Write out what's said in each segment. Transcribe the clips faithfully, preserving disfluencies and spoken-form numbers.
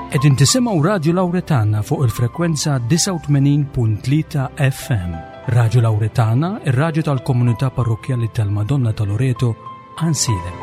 Qegħdin tisimgħu Radio Lawretana fuq il-frekwenza tisa' u tmenin punt tlieta F M. Radio Lawretana, ir-radju tal-Komunità Parrokjali tal-Madonna ta' Loreto, Ansile.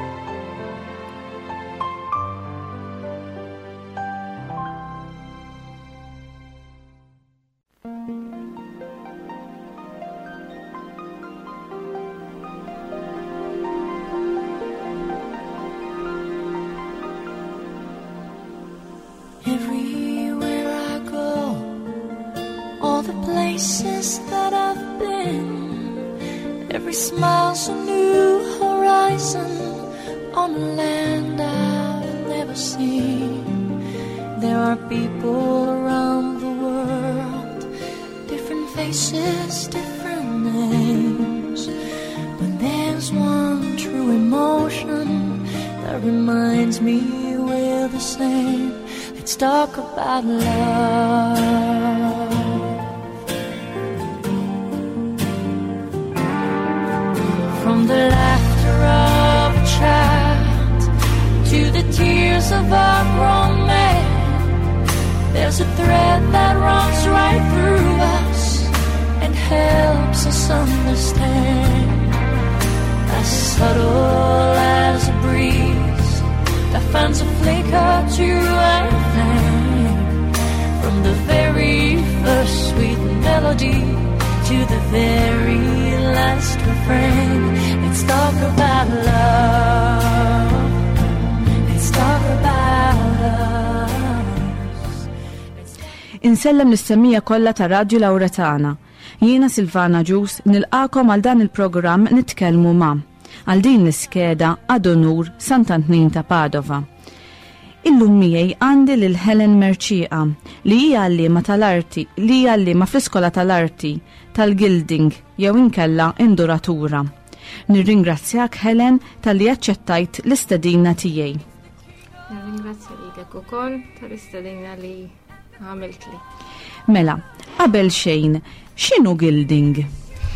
Talk about love. From the laughter of a child to the tears of a grown man, there's a thread that runs right through us and helps us understand. As subtle as a breeze that finds a flicker to a flame, from the very first sweet melody to the very last refrain. Let's talk about love. Let's talk about us. Insellem l-istemmija kollha ta' Radio Lawretana. Jiena Silvana Ġus nilqakom għal dan il-programm nitkellmu ma' għal din l-iskeda għad onur Sant'Antnin ta' Padova. Illum miegħi għandi lil Helen Merċieqa li hija għalliema tal-arti, li hija għalliema fl-Iskola tal-Arti tal-Gilding jew inkella Induratura. Nirringrazzjak Helen tal-li aċċettajt l-istedina tiegħi. Nirringrazzja lilek ukoll tal-istedina li għamilt li. Mela, qabel xejn, x'inhu Gilding?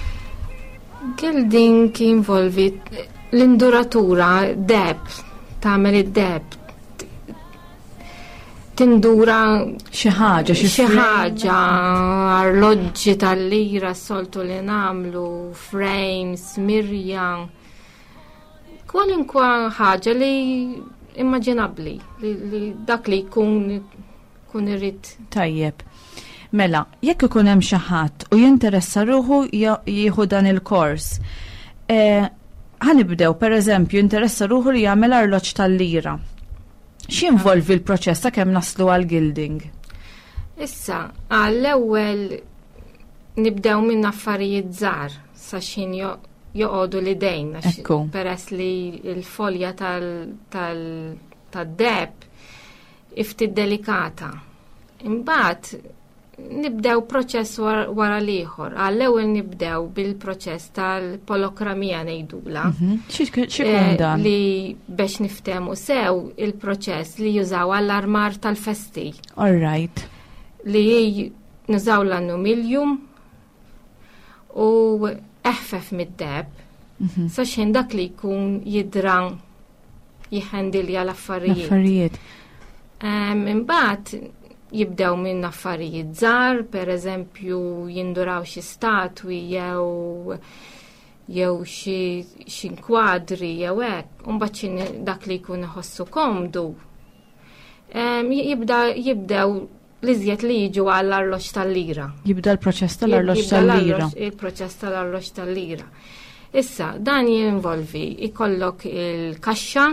Gilding involvi l-induratura, deb, tagħmel id-deb. Tindura xi ħaġa, xi ħaġa, arloġġi tal-lira soltu li nagħmlu, frames, mirja, kwalinkwa ħaġa li immaġinabbli, li, li dak li jkun kun irrid. Tajjeb. Mela, jekk ikun hemm xi ħadd u jinteressa ruħu jieħu dan il-kors. Ħanibdew pereżempju jinteressa ruħu li jagħmel arloġġ tal-lira. X'involvi l-proċess ta' kemm naslu għal Gilding? Issa, għall-ewwel nibdew minn affarijiet żgħar sa xin joqogħdu l-idejn peress li l-folja tad-deb iftit delikata. Imbagħad nibdew proċess wara l-ieħor. Għall-ewwel nibdew bil-proċess tal-polokramija ngħidula. X'ikun dan? Li biex niftehmu sew il-proċess li jużaw għall-armar tal-festi. All right. Li nużaw l-annumiljum u eħfef mid-deb sa xejn dak li jkun jidran jiħendilja l-affarijiet. L-affarijiet. Imbagħad jibdew minn affarijiet żgħar, pereżempju jinduraw xi statwi jew jew xi xi nkwadri jew hekk, u mbagħad dak li jkun iħossu komdu. Jibda jibdew l-iżjed li jiġu għall-arloġġ tal-lira. Jibda l-proċess tal-arloġġ tal-lira. Il-proċess tal-arloġġ tal-lira. Issa, dan jinvolvi ikollok il-kaxxa,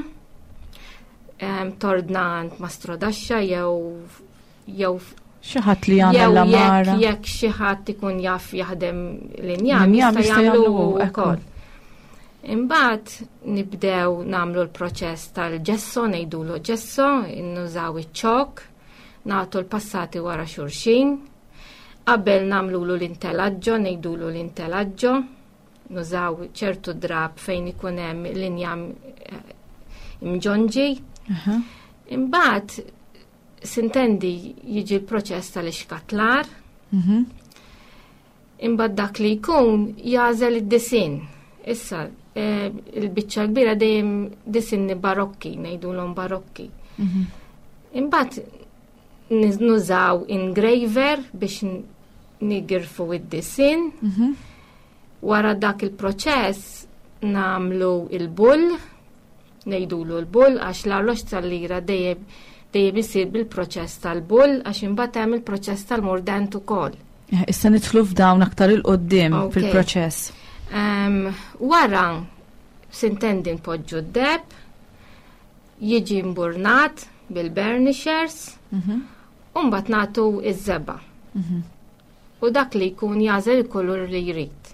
tordnant mastrodaxxa jew jew xi ħadd li jagħmel l-amara. Jekk xi ħadd ikun jaf jaħdem l-injam jista' jagħmlu wkoll. Imbagħad nibdew nagħmlu l-proċess tal-ġesso, ngħidulu ġesso, nużaw iċ-ċok, nagħtu l-passati wara xulxin. Qabel nagħmlulu l-intelaġġo, ngħidulu l-intelaġġo, nużaw ċertu drab fejn ikun hemm l-injam imġonġi. Imbagħad sintendi jiġi l-proċess tal-ixkatlar. Imbagħad dak li jkun jażel id-disin. Issa il-biċċa kbira dejjem disinni barokki, ngħidulhom barokki. Imbagħad nużaw engraver biex nigirfu id-disin. Wara dak il-proċess namlu il-bull, nejdulu l-bull, għax l-arroċ tal-lira dejjem dejjem isir bil-proċess tal-bull, għax imbagħad hemm il-proċess tal-mordent ukoll. Issa nidħlu f'dawn aktar il-qoddim fil-proċess. Wara sintendi npoġġu d-deb, jiġi mburnat bil-burnishers, u mbagħad nagħtu iż-żeba. U dak li jkun jażel il-kulur li jrid.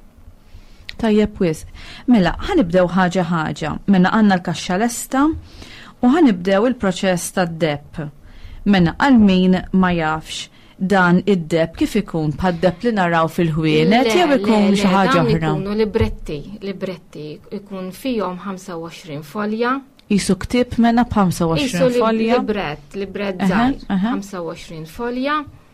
Tajjeb wis. Mela, ħanibdew ħaġa ħaġa. Mela għandna l-kaxxa lesta u ħanibdew il-proċess tad-deb. Mela għal min ma jafx dan id-deb kif ikun bħad-deb li naraw fil-ħwienet jew ikun xi ħaġa oħra. Ikunu libretti, libretti ikun fihom ħamsa u għoxrin folja. Isu ktib mena b'ħamsa u għoxrin folja. Isu librett, librett żgħir, ħamsa u għoxrin folja.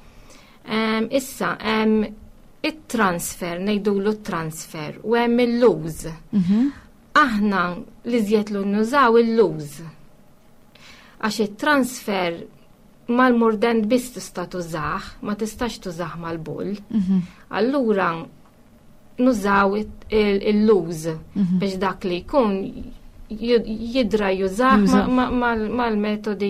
Issa hemm it-transfer, ngħidulu t-transfer, u hemm il-luż. Aħna li żjed lu nużaw il-luż. Għax it-transfer mal-mordent biss tista' tużah, ma tistax tużah mal-bull. Allura nużaw il-luż biex dak li jkun jidra jużah mal-metodi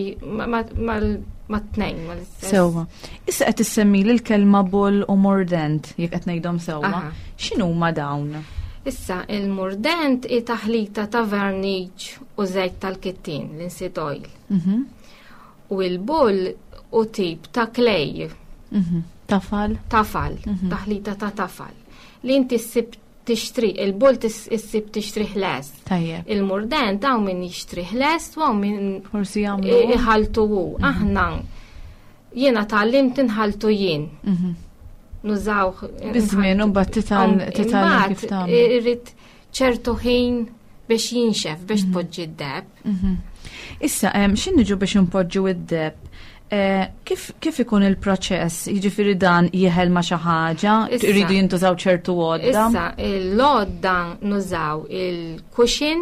mat-tnejn. Sewwa. Issa qed issemmi l-kelma bull u mordent jekk qed ngħidhom sewwa. X'inhuma dawn? Issa il-mordent hi taħlita ta' verniġ u żejt tal-kittin, linseed oil. U l-bull u tip ta' klej. Tafal? Tafal, taħlita ta' tafal. Li inti ssib tixtri, il-bull issib tixtrih lest. Tajjeb. Il-mordent hawn min jixtrih lest u hawn min forsi jagħmlu iħaltu hu. Aħna jiena tallimt inħaltu jien. Nużaw biżmien u mbagħad titgħallem kif tagħmel. Irrid ċertu ħin biex jinxef biex tpoġġi d-deb. Issa hemm x'inniġu biex inpoġġu id-deb. Kif ikun il-proċess? Jiġifieri dan jieħel ma' xi ħaġa, iridu jintużaw ċertu għodda? Issa l-għodda nużaw il-kuxin,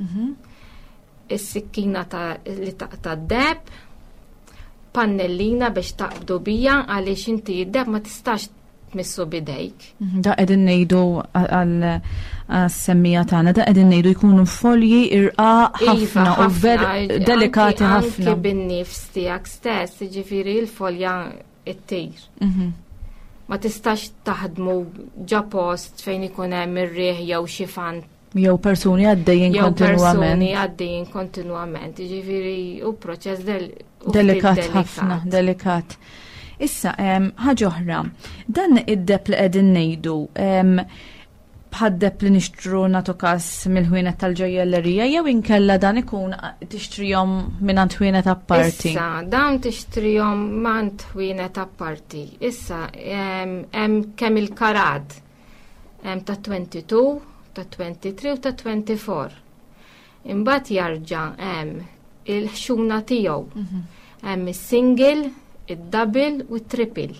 is-sikkina li taqta' d-deb, pannellina biex taqbdu bija għaliex inti d-deb ma tistax tmissu bidejk. Da qegħdin ngħidu għas-semmija tagħna, da qegħdin ngħidu jkunu folji irqaq ħafna u delikati ħafna. Anke bin-nifs tiegħek stess, jiġifieri l-folja ttir. Ma tistax taħdmu ġa post fejn ikun hemm ir-riħ jew xi fan. Jew persuni għaddejjin kontinwament. Jew persuni għaddejjin kontinwament, jiġifieri u proċess delikat ħafna, delikat. Issa, ħaġa oħra, dan id-deb li qegħdin ngħidu bħad-deb li nixtru nagħtu każ mill-ħwienet tal-ġojellerija jew inkella dan ikun tixtrihom mingħand ħwienet apparti? Issa, dawn tixtrihom mingħand ħwienet apparti. Issa, hemm kemm il-karad hemm ta' twenty-two, ta' twenty-three u ta' twenty-four. Imbagħad jarġa' hemm il-ħxuna tiegħu. Hemm is-single, id-double u t-triple.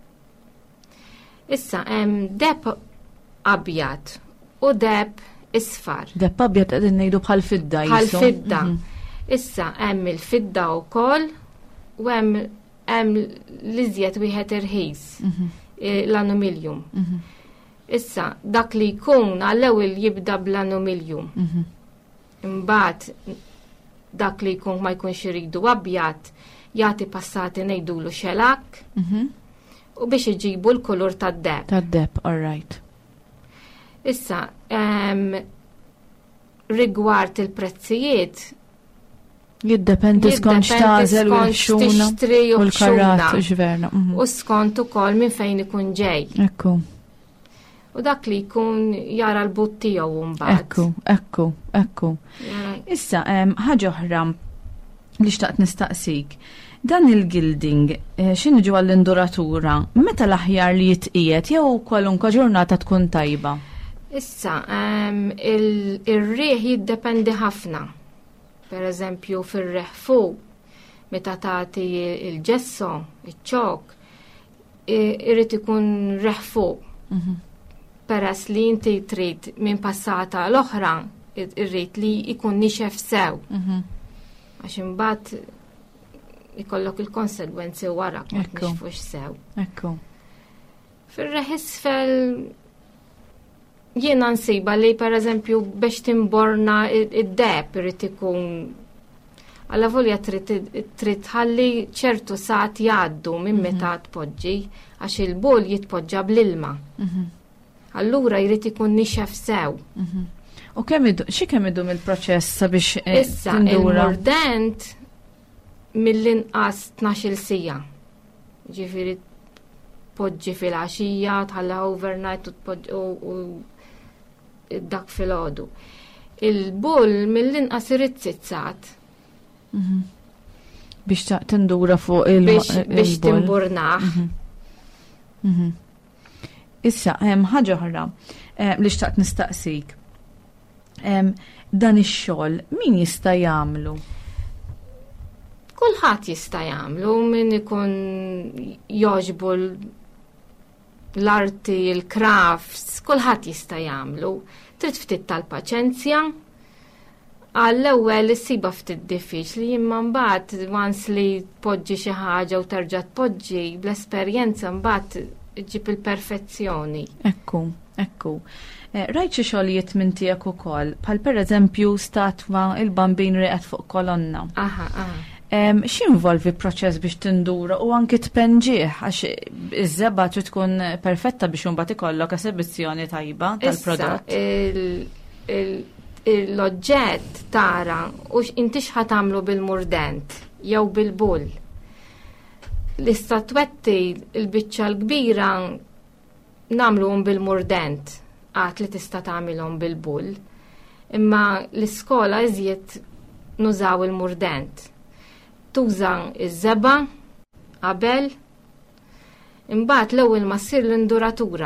Issa hemm deb abjad u deb isfar. Deb abjad qegħdin ngħidu bħal fidda bħal fidda. Issa hemm il-fidda wkoll u hemm hemm l-iżjed wieħed irħis, l-anumiljum. Issa dak li jkun għall-ewwel jibda bl-anumiljum. Imbagħad dak li jkun ma jkunx iridu abjad jagħti passati ngħidulu xelak u biex iġibu l-kulur tad-deb. Tad-deb, all right. Issa, rigward il-prezzijiet jiddependi skont x'tażel u x-xuna u l-karat ġverna. U skont ukoll minn fejn ikun ġej. Ekku. U dak li jkun jara l-but tiegħu mbagħad. Ekku, ekku, ekku. Issa, ħaġa oħra li xtaqt nistaqsik. Dan il-gilding, x'inġu għall-induratura, meta l-aħjar li jitqiegħed jew kwalunkwe ġurnata tkun tajba? Issa, il-riħ jiddependi ħafna. Per eżempju, fir-reħ fuq, meta tagħti il-ġesso, iċ-ċok, irid ikun reħ fuq. Peress li inti trid minn passata l-oħra, irrid li jkun nixef sew. Għax imbagħad ikollok il-konsegwenzi wara ma Ekku. nixfux sew. Ekku. Fil-reħisfel jiena nsiba li per eżempju biex timborna id-deb irid ikun alla volja trid ħalli ċertu saat jgħaddu minn meta tpoġġi għax il-bol jitpoġġa bl-ilma. Allura jrid ikun nixef sew. U kemm idu, xi kemm idum il-proċess sabiex eh, Issa tindura? il-mordent mill-inqas tnax-il sija. Ġifieri poġġi fil-għaxija, tħalla overnight u tpoġġi u dak fil-għodu. Il-bull mill-inqas irid sitzat Biex ta' tindura fuq il- biex il-bol. biex timburnaħ. Mhm. Issa, hemm ħaġa oħra eh, li xtaqt nistaqsik. Em, dan ix-xogħol min jista' jagħmlu? Kulħadd jista' jagħmlu min ikun jogħġbu l-arti, il-crafts, kulħadd jista' jagħmlu. Trid ftit tal-paċenzja. Għall-ewwel issiba ftit diffiċli imma mbagħad once li tpoġġi xi ħaġa u terġa' tpoġġi bl-esperjenza mbagħad ġib il-perfezzjoni. Ekku, ekku. Eh, Rajt xi xogħlijiet minn tiegħek ukoll, bħal pereżempju statwa il-bambin reqgħet fuq kolonna. Aha, aha. Em, X'involvi proċess biex tindura u anki tpenġih għax iż-żebba trid tkun perfetta biex imbagħad ikollok esibizzjoni tajba tal-prodott. Issa, il- il- l-oġġett tara u inti x'ħat tagħmlu bil-murdent jew bil-bull. L-istatwetti il-biċċa l-kbira nagħmluhom bil-murdent għad li tista' tagħmilhom bil-bull. Imma l-iskola iżjed nużaw il-murdent. Tuża iż-żeba qabel imbagħad l-ewwel ma ssir l-induratura.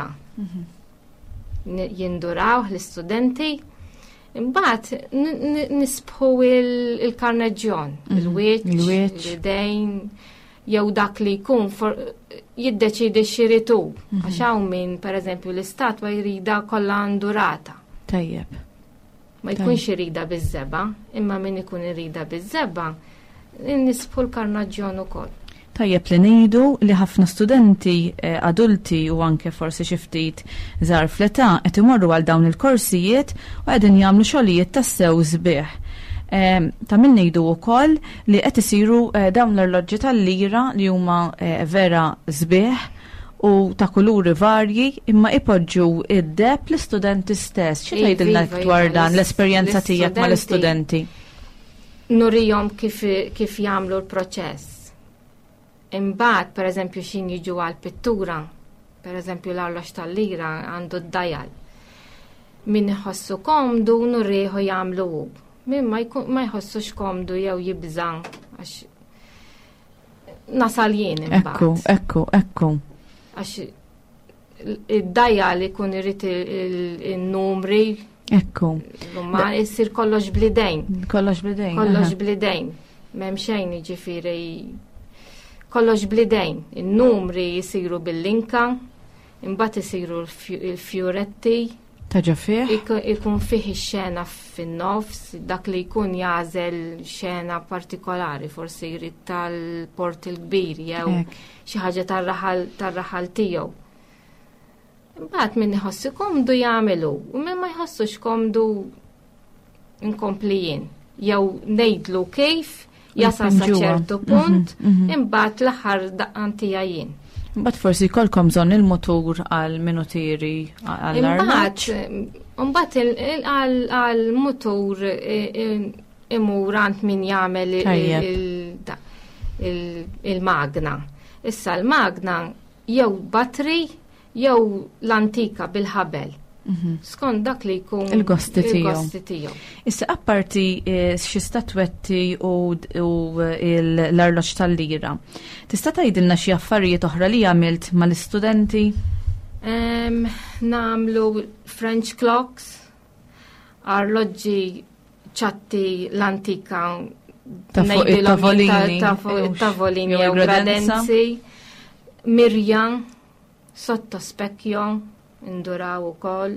N- Jinduraw l-istudenti imbagħad n- n- nisbħu il- il-karneġġjon, il-wiċċ, il-wiċċ. l-idejn, jew dak li jkun for- jiddeċidi xiritu. Għax hawn min pereżempju l-istatwa jrida kollha ndurata. Tajjeb. Ma jkunx irida biż-żeba, imma min ikun irida biż-żeba nisbħu l-karnaġġjon ukoll. Tajjeb li ngħidu li ħafna studenti eh, adulti u anke forsi xi ftit żgħar fl-età qed imorru għal dawn il-korsijiet u qegħdin jagħmlu xogħlijiet tas-sew sbieħ. Eh, ta' min ngħidu wkoll li qed isiru eh, dawn l-orloġġi tal-lira li huma eh, vera sbieħ u ta' kuluri varji imma ipoġġu id-deb l-istudenti stess. Xi Iva, tgħidilna iva, dwar iva, dan l- l-esperjenza tiegħek l-istudenti. mal-istudenti? Nurijom kif, kif jagħmlu l-proċess. Imbagħad pereżempju xin jiġu għal pittura, pereżempju l-arloġġ tal-lira għandu d-dajal. Min iħossu komdu nurieħu jagħmlu hu. Min ma jkun ma jħossux komdu jew jibża għax nasal jien Ekku, imbagħad. ekku, ekku. Għax id-dajal ikun irid il-numri, Ekku. ma jsir kollox blidejn. Kollox bidejn. Kollox aha. blidejn. M'hemm xejn jiġifieri kollox blidejn. In-numri jisiru bil-linka, imbagħad isiru l-fju- il-fjuretti, Taġa fih? ik- ikun fih ix-xena fin-nofs, dak li jkun jażel xena partikolari, forsi jrid tal-port il-kbir jew Ek. xi ħaġa tar-raħal tar-raħal tiegħu. Imbagħad min iħossi komdu jagħmlu, u min ma jħossux komdu inkompli jien. Jew ngħidlu kif jasal sa Nipinġuha. ċertu punt, Mhm, mhm. imbagħad l-aħħar daqqantija jien. Mbagħad forsi jkollkom bżonn il-motur għal minutieri għall-armaġġ. Imbagħad imbagħad il- il- għal- għal-mutur i- i- imurant min jagħmel il- Tajjeb. il- da- il- il-magna. Issa l-magna jew batri jew l-antika bil-ħabel. Skont dak li jkun Il-gosti tiegħu. il-gosti tiegħu. Issa apparti eh, xi statwetti u, u il- l-arloġġ tal-lira. Tista' tgħidilna xi affarijiet oħra li għamilt mal-istudenti? Em, namlu French clocks, arloġġi ċatti l-antika Ta' fuq ngħidilhom it-tavolini, ta' fuq jew it-tavolini jew jew il-gradenza. gradenzi, mirja, sotto specchio, induraw ukoll,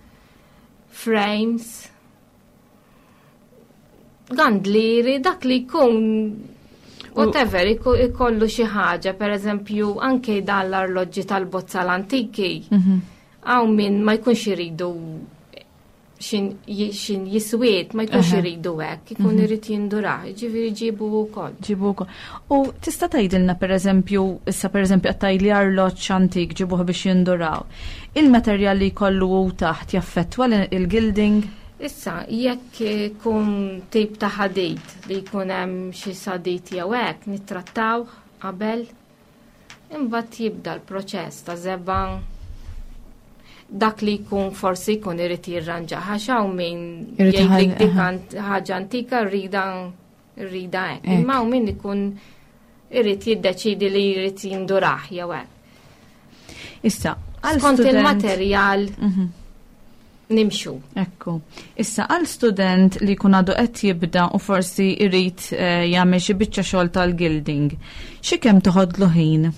frames, gandliri, dak li jkun Whatever, iko- ikollu xi ħaġa, per eżempju, anke dan l-arloġġi tal-bozza l-antiki, għaw minn ma jkunx iridu xin yi- xin jiswiet, ma jkunx Aha. iridu hekk, ikun irid jindura, ġifieri ġibu wkoll. Ġibu wkoll. U tista' tgħidilna pereżempju, issa pereżempju qed tgħidli arloġġ antik ġibuh biex jinduraw. Il-materjal li jkollu hu taħt jaffettwa l- il-gilding? Issa, jekk ikun tip ta' ħadid li jkun hemm xi sadit jew hekk nittrattaw qabel, imbagħad jibda l-proċess ta' żebban dak li jkun forsi jkun irid jirranġa ħaxaw min Irid jgħidlik iħall- dik aha. ant- ħaġa antika rrida rrida hekk. Hekk. Imma hawn min ikun irid jiddeċidi li jrid jinduraħ jew hekk. Issa, għal Skont student- il-materjal Mhm. nimxu. Ekku. Issa għal student li kun għadu qed jibda u forsi irrit eh, jagħmel xi biċċa xogħol tal-gilding, xi kemm toħodlu ħin?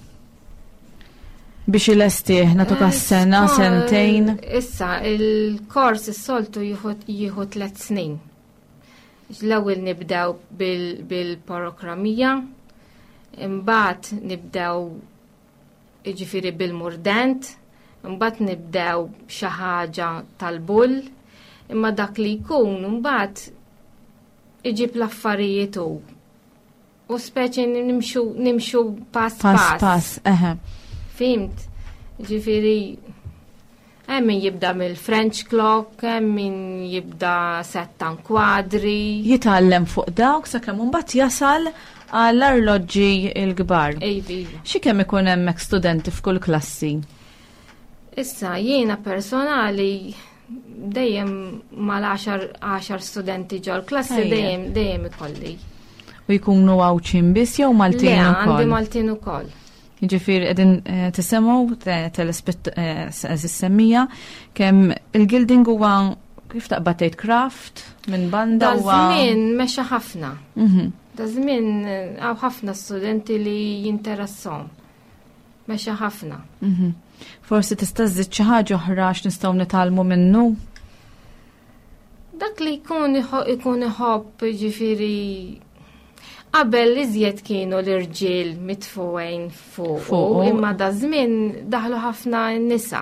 Biex il-estih nagħtuk sena, Sko- sentejn. Issa, il-kors is-soltu jieħu- jieħu tliet snin. L-ewwel nibdew bil- bil-porokramija, imbagħad nibdew jiġifieri bil-murdent, imbagħad nibdew b'xi ħaġa tal-bull, imma dak li jkun imbagħad iġib l-affarijiet hu. U speċi nimxu nimxu pass Pass pass. pass, eħe. Fimt, ġifiri, hemm min jibda mill-French clock, hemm min jibda settan kwadri. Jitgħallem fuq dawk sakemm imbagħad jasal għall-arloġġi l-kbar. Ejvi. Xi kemm ikun hemmhekk studenti f'kull klassi? Issa, jiena personali dejjem mal-10 studenti ġol klassi Ejja. dejjem dejjem ikolli. U jkunu għawċin biss jew Maltin Le, għandi ukoll? Maltin ukoll. Jiġifieri qegħdin eh, tisemgħu te- telespett eh, s- semmija kemm il-gilding huwa kif taqbad tgħid craft minn banda Da huwa. żmien mexa ħafna. Mhm. Da żmien eh, għaw ħafna studenti li jinteressom. Mexa ħafna. Mhm. Forsi tista' żżid xi ħaġa oħra x'nistgħu nitgħallmu minnu? Dak li jkun iħo- ikun iħobb ġifiri qabel iżjed kienu l-irġiel mitfuqin fuq, Fuqu. imma da żmien daħlu ħafna nisa.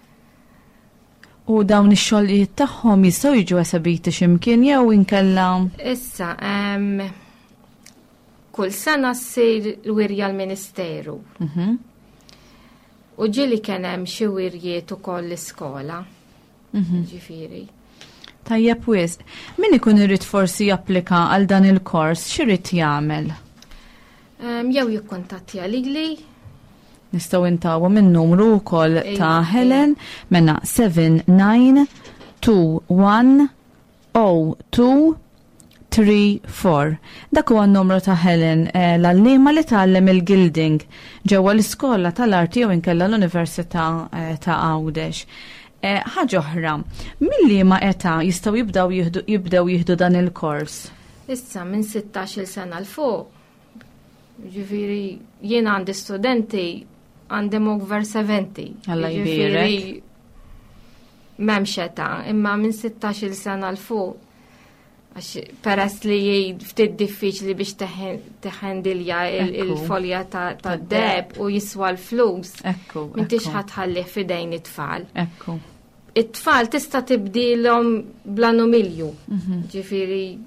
U dawn ix-xogħlijiet tagħhom jistgħu jiġu esebiti x'imkien jew inkella. Issa, em, kull sena ssir l-wirja l-Ministeru. Mhm. U ġili kien hemm xi wirjiet ukoll l-iskola. Mhm. Ġifieri. Tajjeb wis. Min ikun irid forsi japplika għal dan il-kors x'irid jagħmel? Em, Jew jikkuntattja lili Nistgħu intawu minn numru wkoll Ej, ta' ej. Helen menna seven nine two one zero two three four. Dak huwa n-numru ta' Helen eh, l-allima li tgħallem il-gilding ġewwa l-iskola tal-arti jew inkella l-Università eh, ta' Għawdex. Eh, ħaġa oħra, mill-liema età jistgħu jibdew jieħdu jibdew jieħdu dan il-kors? issa minn sittax-il sena l fuq. Ġifieri jien għandi studenti għandhom over seventy. Alla Jiġifieri jbierek. m'hemmx età, imma minn sittax-il sena l fuq. Għax peress li jgħid ftit diffiċli biex teħen- teħendilja il- Ekku. il-folja ta' ta' Tad-deb. deb u jiswa l-flus. Ekku. M'intix ekku, ħatħallih fidejn it-tfal. Ekku. It-tfal tista' tibdilhom bla numilju. Mhm. Ġifieri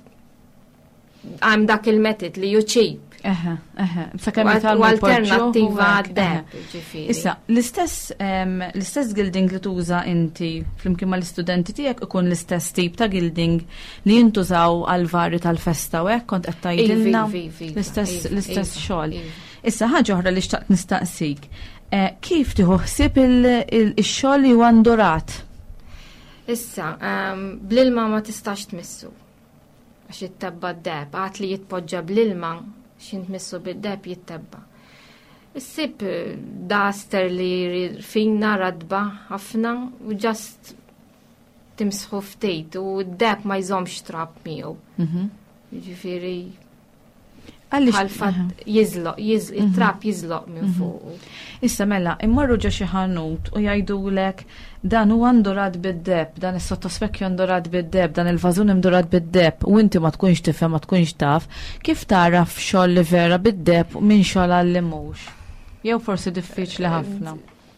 għam dak il-metod li ju cheap. Eħe, eħe. Sakemm U jitalmu alternattiva jpoġġuh u hekk, għad-deb, eħe. ġifieri. Issa, l-istess em, l-istess gilding li tuża inti flimkien ma l-istudenti tiegħek ikun l-istess tip ta' gilding li jintużaw għal varju tal-festa u hekk kont qed tgħidilna Ivi, ivi, ivi, l-istess ivi, l-istess ivi, xogħol. ivi. Issa ħaġa oħra li xtaqt nistaqsik. Eh, Kif tieħu ħsieb il- il- ix-xogħol li huwa ndurat? Issa, um, bl-ilma ma tistax tmissu. Għax jittebba d-deb, għat li jitpoġġa bl-ilma, xin tmissu bid-deb jittebba. Issib eh, daster li fina radba ħafna u ġast timsħu ftejt u d-deb ma jżomx trab miegħu. Mhm. Ġifieri Għal-fatt jizloq, it-trap jizloq minn fuq. Issa mela, immorru ġo xi ħanut u jgħidulek dan huwa ndurat bid-deb, dan is-sottospekju ndurat bid-deb, dan il-vażun imdurat bid-deb u inti ma tkunx tifhem ma tkunx taf, kif taraf xogħol li vera bid-deb u minn xogħol għalli mhux? Jew forsi diffiċli ħafna.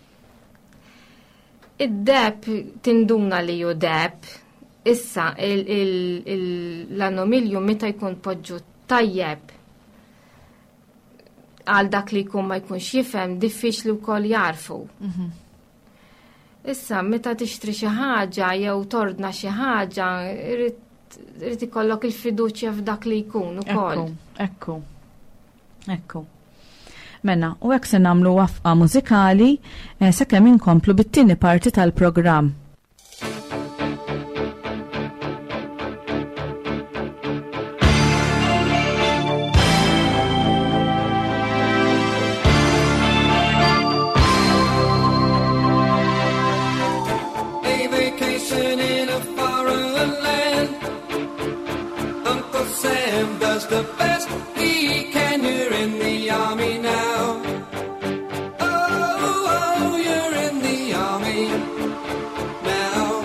Id-deb tinduna li ju deb, issa l-anomilju meta jkun poġġu tajjeb għal dak li jkun ma jkunx jifhem diffiċli wkoll jarfu. Issa meta tixtri xi ħaġa jew tordna xi ħaġa irid ikollok il-fiduċja f'dak li jkun ukoll. Ekku. Ekku. Mena, u hekk se nagħmlu wafqa mużikali sakemm inkomplu bit-tieni parti tal-programm. Does the best he can. You're in the army now. Oh, oh, you're in the army now.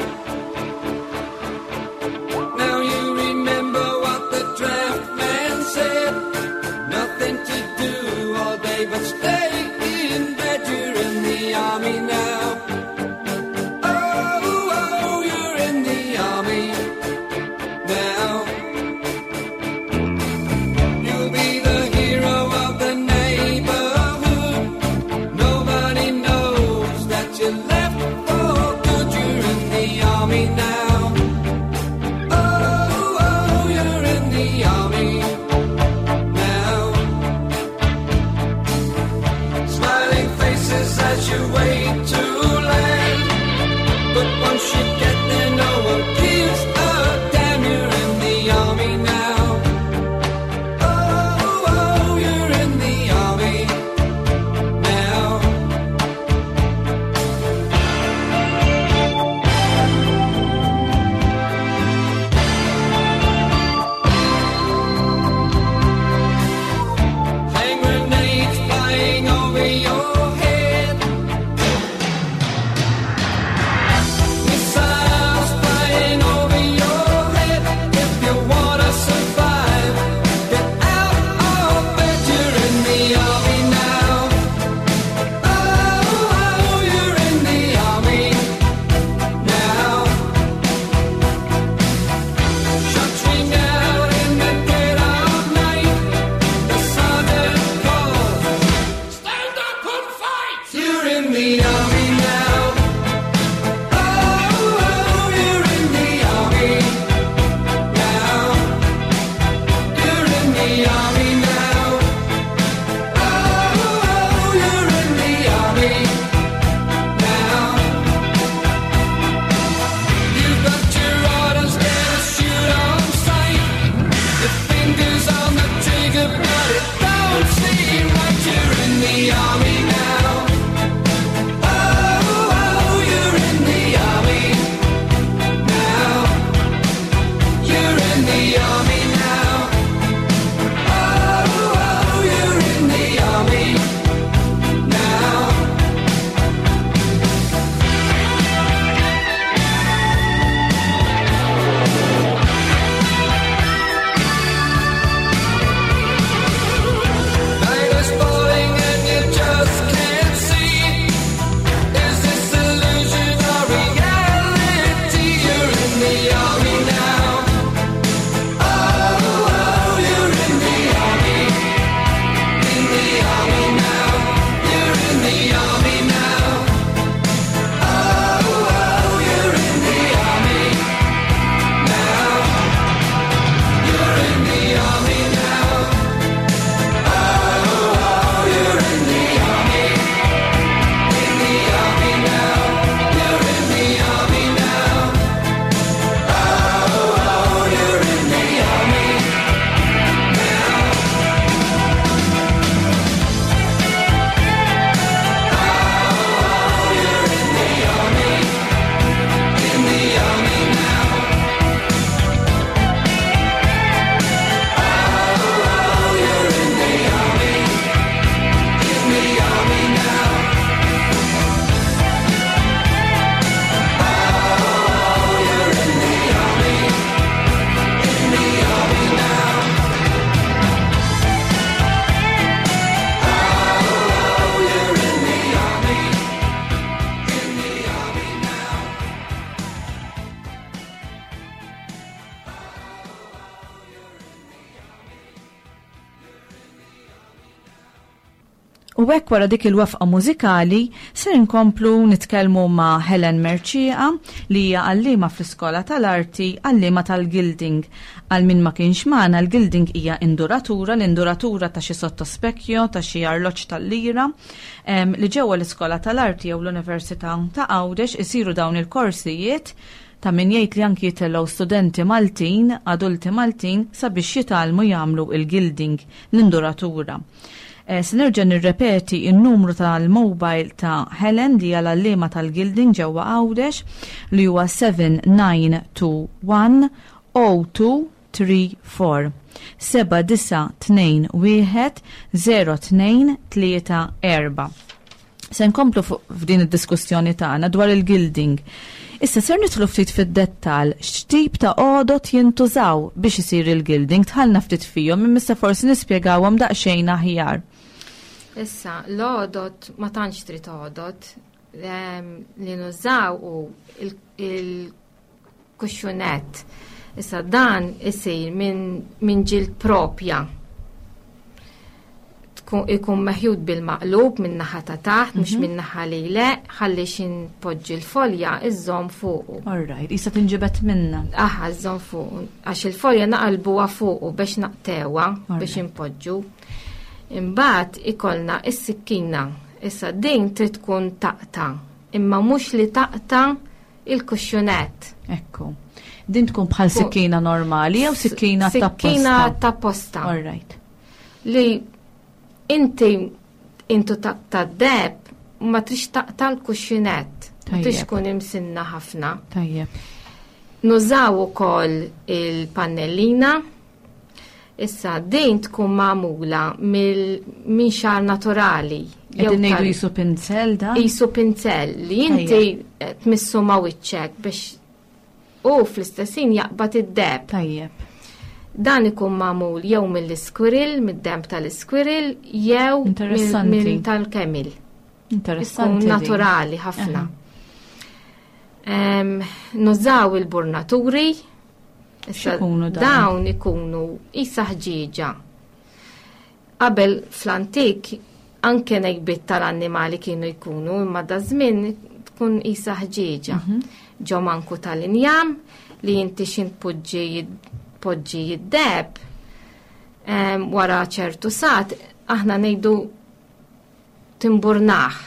Now you remember what the draft man said. Nothing to do all day but stay in bed. You're in the army now. Oh, oh, you're in the army now. U hekk wara dik il-wafqa mużikali ser inkomplu nitkellmu ma' Helen Merċieqa li hija għallima fl-Iskola tal-Arti għallima tal-Gilding. Għal min ma kienx magħna l-Gilding hija induratura, l-induratura ta' xi sottospecchio ta' xi arloġġ tal-lira em, li ġewwa l-Iskola tal-Arti jew l-Università ta' Għawdex isiru dawn il-korsijiet ta' min jgħid li anki jitellgħu studenti Maltin, adulti Maltin sabiex jitalmu jagħmlu il-Gilding, l-induratura. Eh, se nerġa' nirrepeti n-numru tal-mobile ta' Helen li hija l-għalliema tal-Gilding ġewwa Għawdex li huwa seven nine two one zero two three four. Seba disa tnejn wieħed zero tnejn tlieta erba'. Se nkomplu f'din id-diskussjoni tagħna dwar il-Gilding. Issa ser nidħlu ftit fid-dettall x'tip ta' għodot jintużaw biex isir il-Gilding tħallna ftit fihom imma forsi nispjegawhom daqsxejn aħjar. Issa, l-għodot ma tantx trid għodot li nużaw u il-kuxxunett. Issa dan isir minn ġild propja. Ikun meħjud bil-maqlub minn naħa ta' taħt, mhux minn naħa li le, ħalli xinpoġġi l-folja iżżomm fuqu. All right, issa tinġibet minna. Aħa, iżżomm fuqu. Għax il-folja naqalbuha fuqu biex naqtewa biex inpoġġu. Imbagħad ikollna s-sikkina. Issa din trid tkun taqta, imma mhux li taqta il-kuxxunett. Ekku. Din tkun bħal sikkina normali jew sikkina ta' posta? Sikkina ta' posta. All right. Li inti intu taqta d-deb ma trix taqta l-kuxxunett. Trix tkun imsinna ħafna. Tajjeb. Nużaw ukoll il-pannellina. Issa, din tkun magħmula minn xar naturali. Qegħdin ngħidu jisu pinzell da? Jisu pinzell li inti tmissu ma' wiċċek biex u fl-istessin jaqbad id-deb. Tajjeb. Dan ikun magħmul jew mill-iskwiril, mid-demb tal-iskwiril, jew minn tal-kemil. Interessanti. Ikun naturali ħafna. Nużaw il-burnaturi. Dawn ikunu isa ħġieġa. Qabel fl-antik anke nejbit tal-annimali kienu jkunu imma da żmien tkun isa ħġieġa. Ġo manku tal-injam li inti xin poġġi jiddeb wara ċertu sat aħna ngħidu timburnaħ.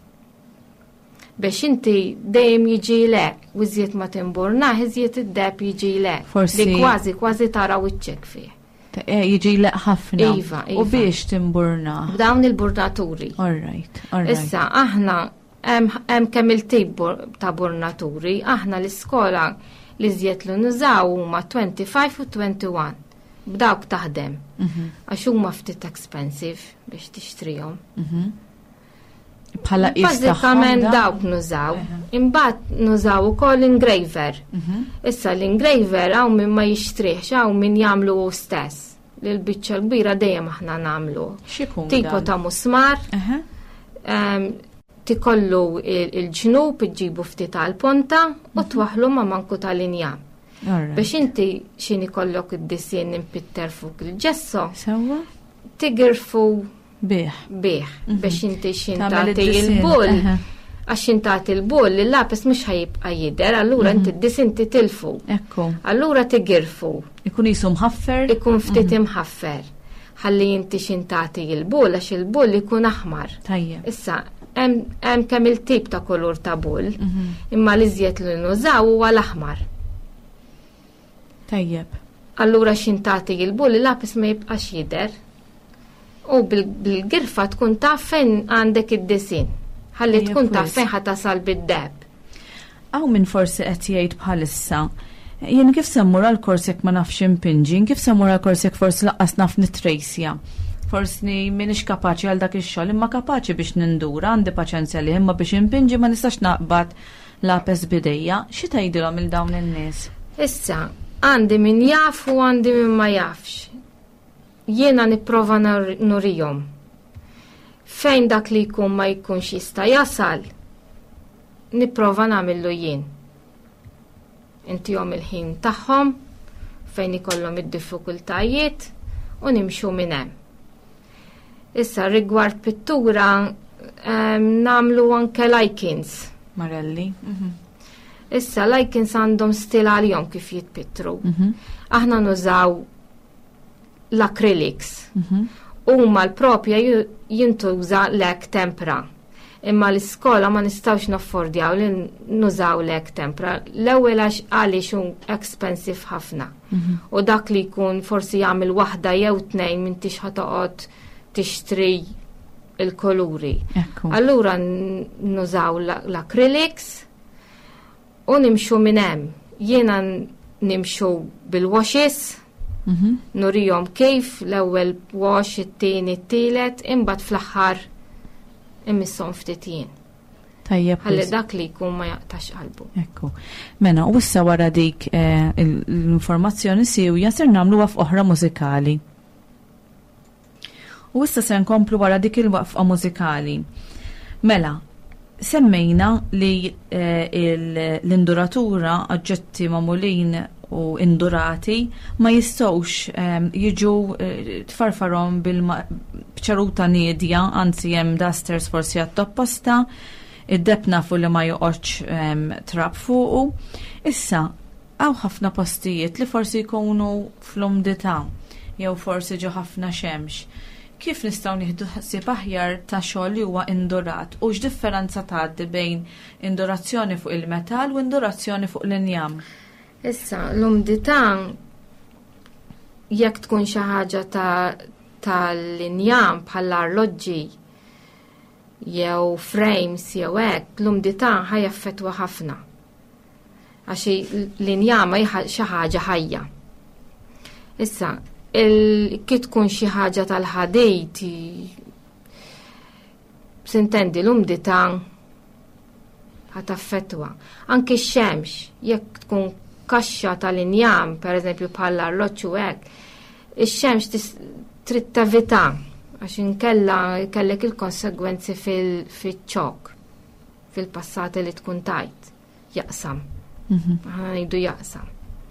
Biex inti dejjem jiġi lek, u iżjed ma timburnaħ, iżjed id-deb jiġi lek. Li kważi, kważi tara wiċċek fih. Jiġi lek ħafna. Iva, iva. U biex timburnaħ. B'dawn il-burnaturi. All right, all right. Issa, aħna, hemm kemm il-tip ta' burnaturi, aħna l-iskola li iżjed li nużaw huma twenty-five u twenty-one. B'dawk taħdem. Għax huma ftit expensive biex tixtrihom. Bħala Bażikament dawk nużaw. Imbagħad nużaw ukoll engraver. Issa l-engraver hawn min ma jixtrihx, hawn min jagħmlu hu stess. Lil biċċa kbira dejjem aħna nagħmlu. Tipo ta' musmar. Tikollu il-ġnub iġibu ftit tal-ponta u twaħlu ma' manku tal-injam. Biex inti xin ikollok id-disien impitter fuq il-ġesso. Sewwa? Tigirfu Bih. Bih, biex inti xintati il-bull, għax xintati il-bull, l-lapis mux ħajibqa jider, allura inti d-disinti tilfu. Ekku. Allura tigirfu. Ikun jisu mħaffer? Ikun ftit imħaffer. Ħalli inti xintati il-bull, għax il-bull ikun aħmar. Tajjeb. Issa, hemm kemm il-tip ta' kolur ta' bull, imma li żjed li nużaw huwa l-aħmar. Tajjeb. Allura xintati il-bull, l-lapis ma jibqax jider. U bil-girfa tkun taf fejn għandek id-disin. Ħalli tkun taf fejn ħatasal bid-deb. Aw minn forsi qed jgħid bħalissa. Jien kif semmur għal-kors jekk ma nafx impinġin, kif semmur għal-kors jekk forsi laqqas naf nitrejsja. Forsi minix kapaċi għal dak ix-xogħol, imma kapaċi biex nindura, għandi paċenzja li imma biex impinġi ma nistax naqbad lapes bidejja. Xi tgħidilhom il dawn in-nies? Issa, għandi min jaf u għandi min ma jafx. Jiena nipprova nurijom. Fejn dak li jkun ma jkunx jista' jasal, nipprova nagħmillu jien. Intihom il-ħin tagħhom fejn ikollhom id-diffikultajiet u nimxu minn hemm. Issa rigward pittura um, namlu anke likens. Marelli. Mhm. Issa likens għandhom stil għalihom kif jitpittru. Mhm. Aħna nużaw l-acrylics. Mhm. Huma l-propja ju- jintuża lek tempra. Imma l-iskola ma nistawx naffordjaw li nużaw lek tempra. L-ewwel għax għaliex hu expensive ħafna. U dak li jkun forsi jagħmel waħda jew tnejn minn tix ħatoqgħod tixtri il-koluri. Ekku. Allura n- nużaw l- l-acrylics u nimxu minn hemm. Jiena n- nimxu bil-washes, Mhm. nurijom kif l-ewwel wash, it-tieni, it-tielet, imbagħad fl-aħħar immisshom ftit jien. Tajjeb. Ħalli wis. dak li jkun ma jaqtax qalbu. Ekku. Mena, u issa wara dik eh, il- l-informazzjoni sewja ser nagħmlu waqf oħra mużikali. U issa se nkomplu wara dik il-waqfa mużikali. Mela, semmejna li eh, il- l-induratura oġġetti mamulin u indurati ma jistgħux eh, jiġu eh, tfarfarhom bil-ċaruta nedja, anzi hemm dusters forsi għat-topposta, id-deb nafu li ma joqgħodx em, trab fuqu. Issa, għaw ħafna postijiet li forsi jkunu fl-umdità jew forsi ġo ħafna xemx. Kif nistgħu nieħdu ħsieb aħjar ta' xogħol li huwa indurat u x'differenza tgħaddi bejn indurazzjoni fuq il-metall u indurazzjoni fuq l-injam? Issa, l-umdità jekk tkun xi ħaġa ta' tal-injam bħal arloġġi jew frames jew hekk, l-umdità ħajaffettwa ħafna. Għax l-injam hija xi ħaġa ħajja. Issa, il kif tkun xi ħaġa tal-ħadejt sintendi l-umdità ħataffettwa. Anke x-xemx, jekk tkun kaxxa tal-injam, pereżempju bħal arloġġ u hekk, ix-xemx tis- trid tevita għax inkella kellek il-konsegwenzi fil-ċok fil-passati li tkun tajt jaqsam. Aħna ngħidu jaqsam.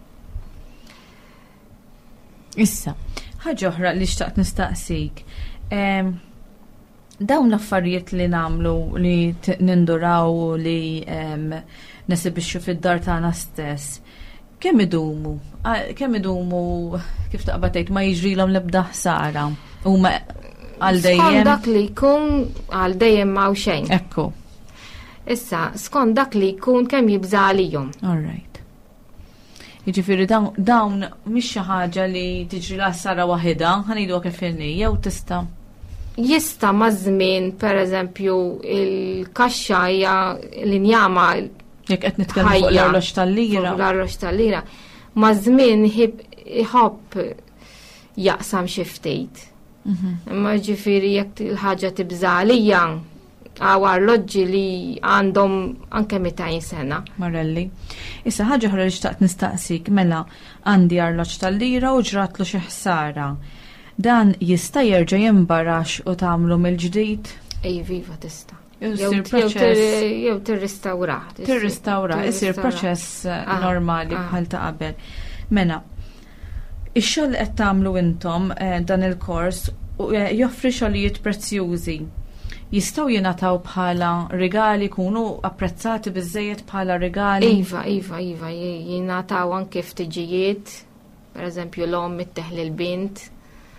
Issa, ħaġa oħra li xtaqt nistaqsik. Em, dawn l-affarijiet li namlu li t- ninduraw li em, nesibixxu fid-dar tagħna stess, kemm idumu? Ah, Kemm idumu kif taqbad tgħid ma jiġrilhom l-ebda ħsara? Huma għal Skont dejjem. dak li jkun għal dejjem ma' xejn. Ekku. Issa, skont dak li jkun kemm jibża għalihom. All right. Jiġifieri dawn dawn mhix xi ħaġa li tiġri la sara waħida, ħanidu kif inni, jew tista' Jista' ma' żmien, pereżempju, il-kaxxa hija l-injama jekk qed nitkellmu fuq ħajja. l-orloġ tal-lira. fuq l-arroġ tal-lira. Ma' żmien ħib- iħobb jaqsam xi ftit. Imma ġifieri jekk il-ħaġa tibża għalija għaw arloġġi li għandhom anke mitgħin sena. Marelli. Issa ħaġa oħra li xtaqt nistaqsik, mela għandi arloġġ tal-lira u ġratlu xi ħsara. Dan jista' jerġa' jinbarax u tagħmlu mill-ġdid? Ej viva tista. Jew Jew isir jew proċess tir- jew tirristawra. tirristawra, isir proċess eh, Ah, normali ah. bħal ta' qabel. Mela, ix-xogħol li qed tagħmlu intom eh, dan il-kors u, eh, joffri xogħlijiet prezzjużi. Jistgħu jingħataw bħala rigali, jkunu apprezzati biżejjed bħala rigali? Iva, iva, iva, jingħataw anke ftiġijiet, pereżempju l-om mitteħ l-bint.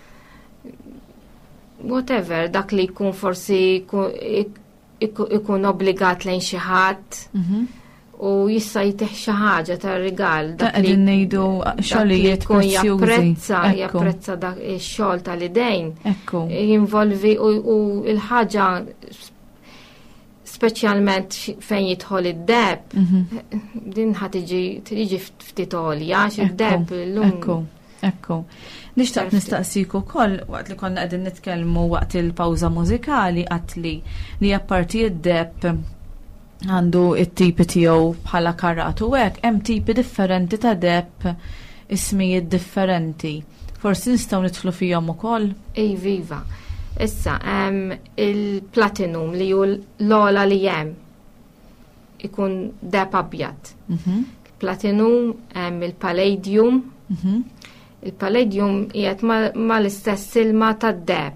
Whatever, dak li jkun forsi jkun- ik- ik- ikun obbligat lejn xi ħadd Mhm. u jista' jiteħ xi ħaġa ta' rigal. Ta' qegħdin ngħidu xogħlijiet kun prezzjużi. japprezza, Ekku. japprezza dak ix-xogħol tal-idejn. Ekku. Jinvolvi u, u il-ħaġa speċjalment xi- fejn jidħol id-deb, Mhm. din ħad tiġi tiġi ftit għolja għax Ekku, id-deb l-lum. Ekku, ekku. Nixtaq nistaqsik ukoll waqt li konna qegħdin nitkellmu waqt il-pawża mużikali għatli li apparti id-deb għandu it-tipi tiegħu bħala karat u hekk hemm tipi differenti ta' deb ismijiet differenti. Forsi nistgħu nidħlu fihom ukoll? Ej viva. Issa, hemm il-platinum li hu l-ola li hemm ikun deb abjad. Mhm. Platinum hemm il-palladium. Mhm. Il-palladium qiegħed ma, ma l-istess silma tad-deb.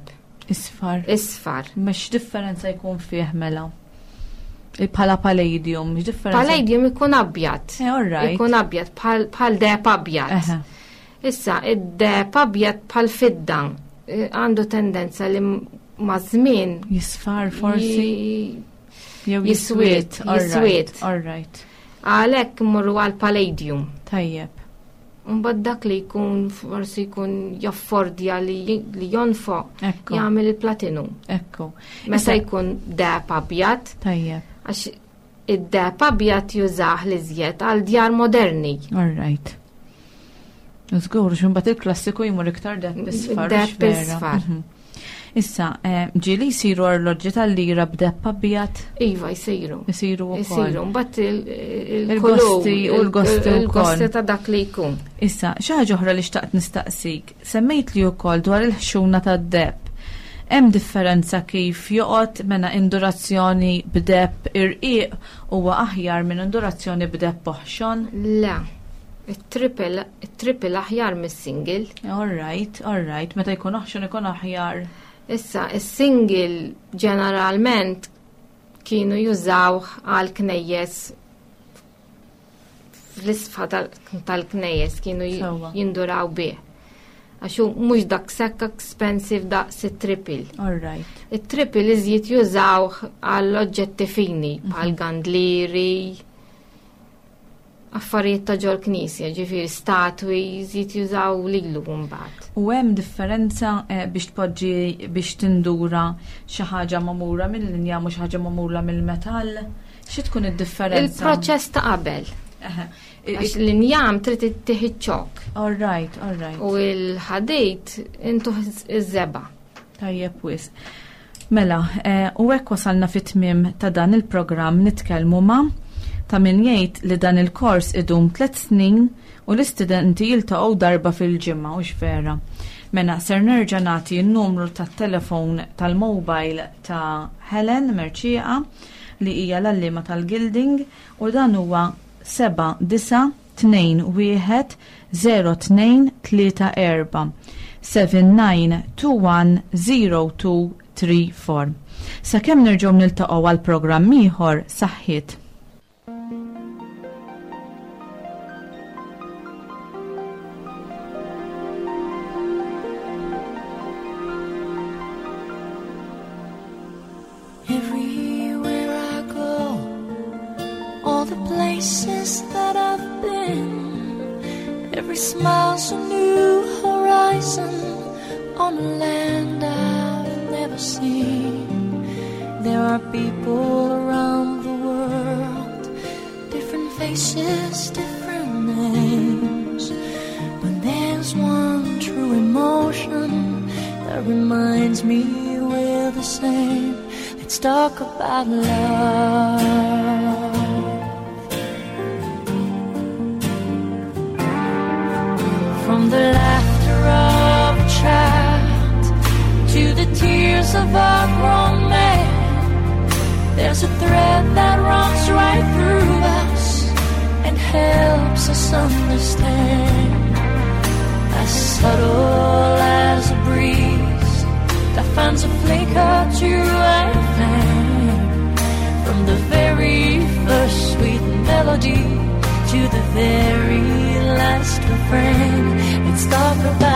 Isfar. Isfar. Mux differenza jkun fih mela. Bħala palladium, mux differenza. Palladium ikun abjad. Eh, all right. Ikun abjad, bħal dep abjad. Eħe. Issa, id-dep abjad bħal fidda eh, għandu tendenza li ma' żmien Jisfar forsi. ji- Jew jiswiet, All right, jiswiet. All right. Għalhekk morru għal palladium. Tajjeb. Mbagħad dak li jkun forsi jkun jaffordja li li jonfoq Ekku. jagħmel il-platinum. Ekku. Meta Issa- jkun dep abjad, Tajjeb. għax id-dep abjad jużah li żjed għal djar moderni. All right. Żgur, xumbat il-klassiku jmur iktar deb bisfar. Deb bisfar. Issa, eh, ġili jisiru orloġġi tal-lira b'deb abjad, Iva, jsiru. jisiru u Jsiru, mbagħad il- Il-gosti u l-gosti il- wkoll. il-gosti ta' dak li jkun. Issa, xaħġa oħra li xtaqt nistaqsik, semmejt li wkoll dwar il-ħxuna tad-deb. Hemm differenza kif joqgħod mena indurazzjoni b'deb irqiq huwa aħjar minn indurazzjoni b'deb poħxon? Le, it-triple it-triple aħjar mis-single. All right, all right, meta jkun aħxon ikun aħjar. Issa, is-single ġeneralment kienu jużaw għal knejjes fl-isfa tal- tal-knejjes kienu j- Sewwa. jinduraw bih. Għaxu mhux dak sekk expensive daqs it-triple. All right. It-triple iżjed jużaw għal oġġetti fini, bħal gandliri, affarijiet ta' ġol knisja, ġifieri statwi, jżjed jużaw lilu mbagħad. U hemm differenza eh, biex tpoġġi biex tindura xi ħaġa magħmura mill-linja mhux ħaġa magħmura mill-metall. Xi tkun id-differenza? Il-proċess ta' qabel. Eħe. Għax l-injam trid ittieħi ċok All right, all right. u l-ħadejt intu iż-żeba. Tajjeb wis. Mela, eh, u hekk wasalna fit-tmiem ta' dan il-programm nitkellmu ma' ta' min jgħid li dan il-kors idum tliet snin u l-istudenti jiltaqgħu darba fil-ġimgħa u vera. Mela ser nerġa' nagħti n-numru tat-telefon tal-mobile ta' Helen Merċieqa li hija l-allima tal-Gilding u dan huwa seba' disa' tnejn wieħed zero tnejn tlieta erba' seven nine two one zero two three four. Sakemm nerġgħu niltaqgħu għal programm ieħor saħħit. Everywhere I go, all the places that I've been, every smile's a new horizon on a land I've never seen. There are people around the world, different faces, different names, but there's one true emotion that reminds me we're the same. Let's talk about love. From the laughter of a child to the tears of a grown man, there's a thread that runs right through us and helps us understand. As subtle as a breeze that finds a flicker to a flame, from the very first sweet melody to the very last refrain. Let's talk about